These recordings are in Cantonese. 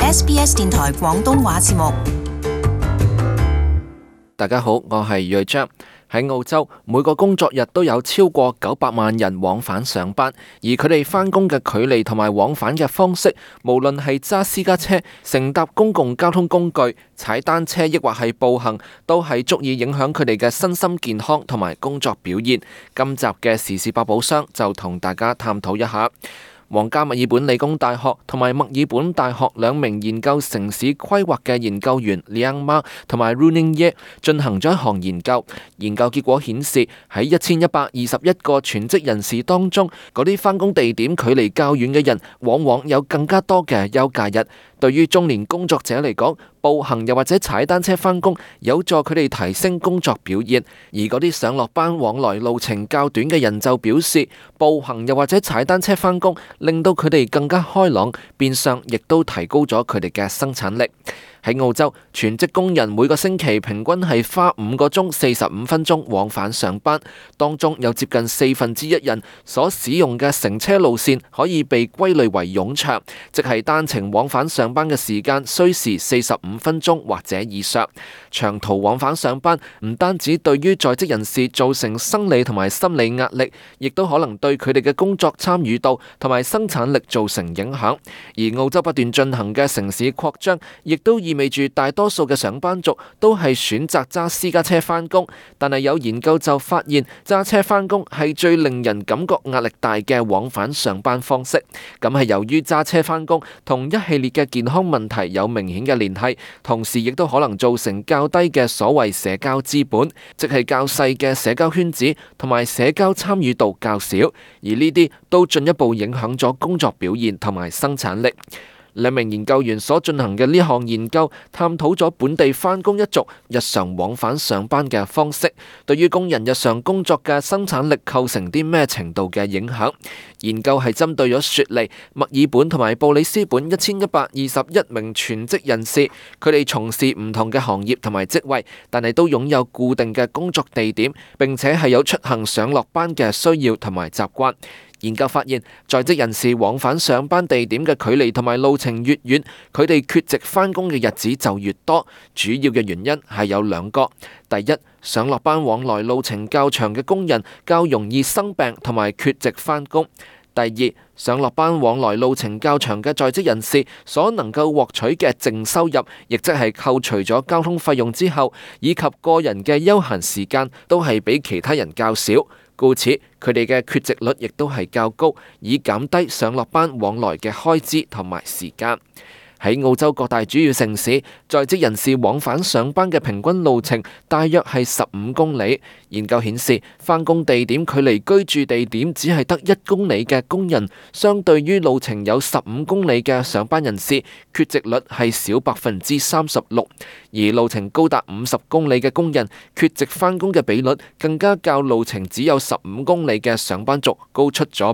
SBS 電台廣東話節目。 大家好，我係睿章。喺澳洲，每個工作日都有超過900萬人往返上班，而佢哋返工嘅距離同埋往返嘅方式，無論係揸私家車、乘搭公共交通工具、踩單車，抑或係步行，都係足以影響佢哋嘅身心健康同埋工作表現。今集嘅時事百寶箱就同大家探討一下。皇家墨爾本理工大學同埋墨爾本大學兩名研究城市規劃嘅研究員 Liang Ma 同埋 Runing Ye 進行咗一項研究。研究結果顯示，喺1121個全職人士當中，嗰啲返工地點距離較遠嘅人，往往有更加多嘅休假日。對於中年工作者嚟講，步行又或者踩單車返工有助佢哋提升工作表現，而嗰啲上落班往來路程較短嘅人就表示，步行又或者踩單車返工令到佢哋更加開朗，變相亦都提高咗佢哋嘅生產力。喺澳洲，全職工人每個星期平均係花5個鐘45分鐘往返上班，當中有接近1/4人所使用嘅乘車路線可以被歸類為冗長，即係單程往返上班嘅時間需時45分鐘或者以上。長途往返上班唔單止對於在職人士造成生理同埋心理壓力，亦都可能對佢哋嘅工作參與度同埋生產力造成影響。而澳洲不斷進行嘅城市擴張，亦都意味住大多數嘅上班族都係選擇揸私家車返工，但係有研究就發現揸車返工係最令人感覺壓力大嘅往返上班方式。咁係由於揸車返工同一系列嘅健康問題有明顯嘅聯繫，同時亦都可能造成較低嘅所謂社交資本，即係較細嘅社交圈子同埋社交參與度較少，而呢啲都進一步影響咗工作表現同埋生產力。兩名研究員所進行嘅呢項研究，探討咗本地返工一族日常往返上班嘅方式，對於工人日常工作嘅生產力構成啲咩程度嘅影響。研究係針對咗雪梨、墨爾本同埋布里斯本1121名全職人士，佢哋從事唔同嘅行業同埋職位，但係都擁有固定嘅工作地點，並且係有出行上落班嘅需要同埋習慣。研究發現，在職人士往返上班地點嘅距離同埋路程越遠，佢哋缺席返工嘅日子就越多。主要嘅原因係有2個。第一，上落班往來路程較長嘅工人較容易生病同埋缺席返工。第二，上落班往來路程較長嘅在職人士所能夠獲取嘅淨收入，亦即係扣除咗交通費用之後，以及個人嘅休閒時間，都係比其他人較少。故此，佢哋嘅缺席率亦都係較高，以減低上落班往來嘅開支同埋時間。喺澳洲各大主要城市，在職人士往返上班嘅平均路程大約係15公里。研究顯示，返工地點距離居住地點只係得1公里嘅工人，相對於路程有15公里嘅上班人士，缺席率係少36%，而路程高達50公里嘅工人，缺席返工嘅比率更加較路程只有15公里嘅上班族高出咗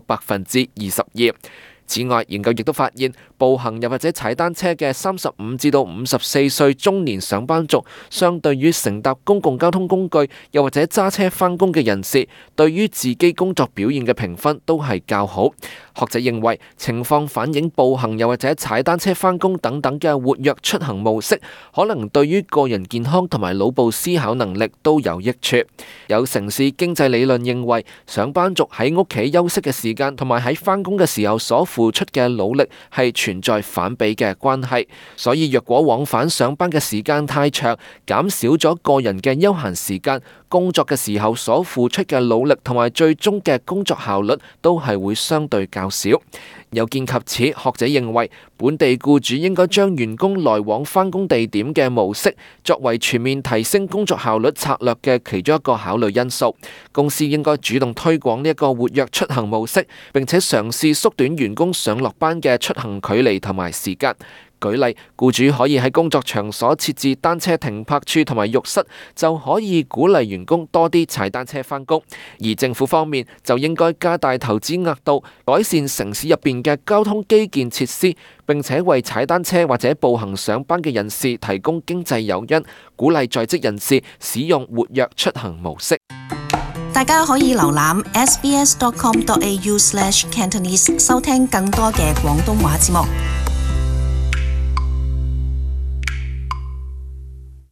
22%。此外，研究亦都發現，步行又或者踩單車嘅35至到54歲中年上班族，相對於乘搭公共交通工具又或者揸車返工嘅人士，對於自己工作表現嘅評分都係較好。學者認為，情況反映步行又或者踩單車返工等等嘅活躍出行模式，可能對於個人健康同埋腦部思考能力都有益處。有城市經濟理論認為，上班族喺屋企休息嘅時間同埋喺返工嘅時候所付出嘅努力係存在反比嘅關係，所以若果往返上班嘅時間太長，減少咗個人嘅休閒時間，工作嘅時候所付出嘅努力同埋最終嘅工作效率都係會相對較少。有見及此，學者認為本地僱主應該將員工來往返工地點嘅模式作為全面提升工作效率策略嘅其中一個考慮因素。公司應該主動推廣呢一個活躍出行模式，並且嘗試縮短員工上落班嘅出行距離同埋時間。舉例，僱主可以喺工作場所設置單車停泊處同埋浴室，就可以鼓勵員工多啲踩單車返工。而政府方面就應該加大投資額度，改善城市入邊嘅交通基建設施，並且為踩單車或者步行上班嘅人士提供經濟誘因，鼓勵在職人士使用活躍出行模式。 大家可以瀏覽 sbs.com.au/cantonese 收聽更多嘅廣東話節目。